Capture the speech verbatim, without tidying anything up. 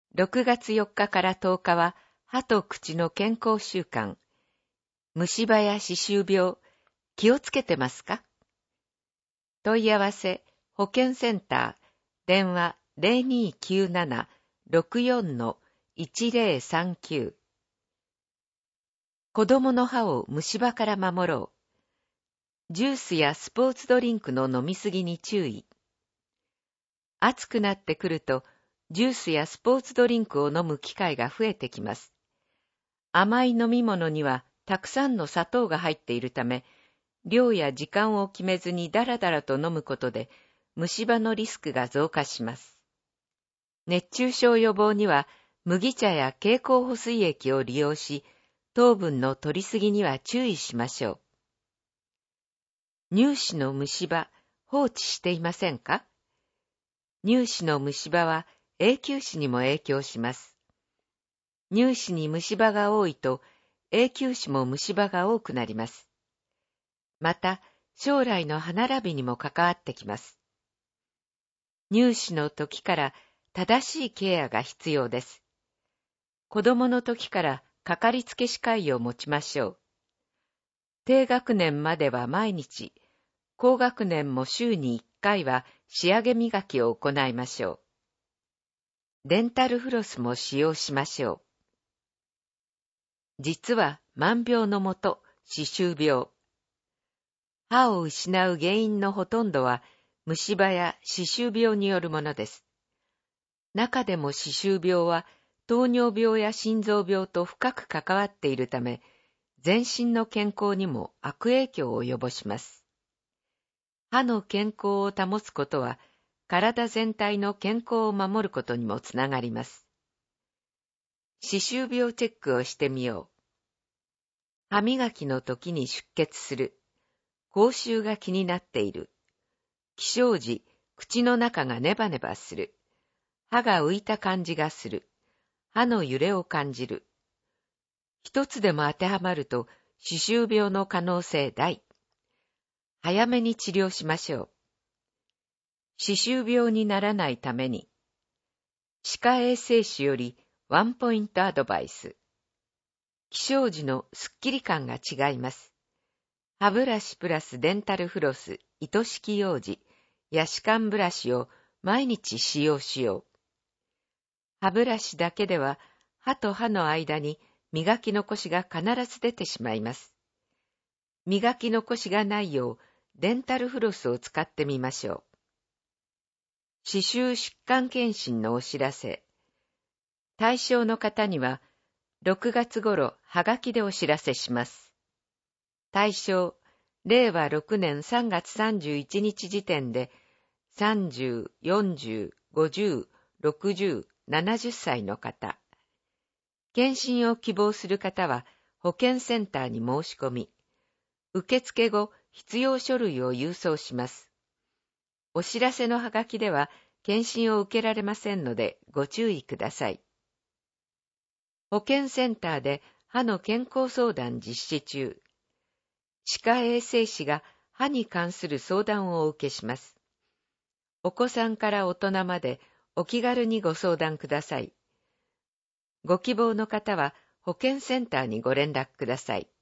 ろくがつよっかからとおかは歯と口の健康週間。虫歯や歯周病、気をつけてますか？問い合わせ、保健センター、電話 ゼロにーきゅうなな ろくよん いちゼロさんきゅう。子供の歯を虫歯から守ろう。ジュースやスポーツドリンクの飲みすぎに注意。暑くなってくると、ジュースやスポーツドリンクを飲む機会が増えてきます。甘い飲み物にはたくさんの砂糖が入っているため、量や時間を決めずにダラダラと飲むことで、虫歯のリスクが増加します。熱中症予防には、麦茶や経口補水液を利用し、糖分の摂りすぎには注意しましょう。乳歯の虫歯、放置していませんか？乳歯の虫歯は永久歯にも影響します。乳歯に虫歯が多いと、永久歯も虫歯が多くなります。また、将来の歯並びにも関わってきます。乳歯の時から正しいケアが必要です。子供の時からかかりつけ歯科医を持ちましょう。低学年までは毎日、高学年も週にいっかいは仕上げ磨きを行いましょう。デンタルフロスも使用しましょう。実は万病のもと、歯周病。歯を失う原因のほとんどは虫歯や歯周病によるものです。中でも歯周病は糖尿病や心臓病と深く関わっているため、全身の健康にも悪影響を及ぼします。歯の健康を保つことは、体全体の健康を守ることにもつながります。歯周病チェックをしてみよう。歯磨きの時に出血する。口臭が気になっている。起床時、口の中がネバネバする。歯が浮いた感じがする。歯の揺れを感じる。一つでも当てはまると、歯周病の可能性大。早めに治療しましょう。歯周病にならないために、歯科衛生士よりワンポイントアドバイス。起床時のスッキリ感が違います。歯ブラシプラスデンタルフロス、糸式用紙、ヤシカンブラシを毎日使用しよう。歯ブラシだけでは歯と歯の間に磨き残しが必ず出てしまいます。磨き残しがないようデンタルフロスを使ってみましょう。歯周疾患検診のお知らせ。対象の方にはろくがつ頃はがきでお知らせします。対象、れいわろくねんさんがつさんじゅういちにち時点でさんじゅう、よんじゅう、ごじゅう、ろくじゅう、ななじゅっさいの方。検診を希望する方は保健センターに申し込み、受付後必要書類を郵送します。お知らせのはがきでは検診を受けられませんのでご注意ください。保健センターで歯の健康相談実施中。歯科衛生士が歯に関する相談をお受けします。お子さんから大人までお気軽にご相談ください。ご希望の方は保健センターにご連絡ください。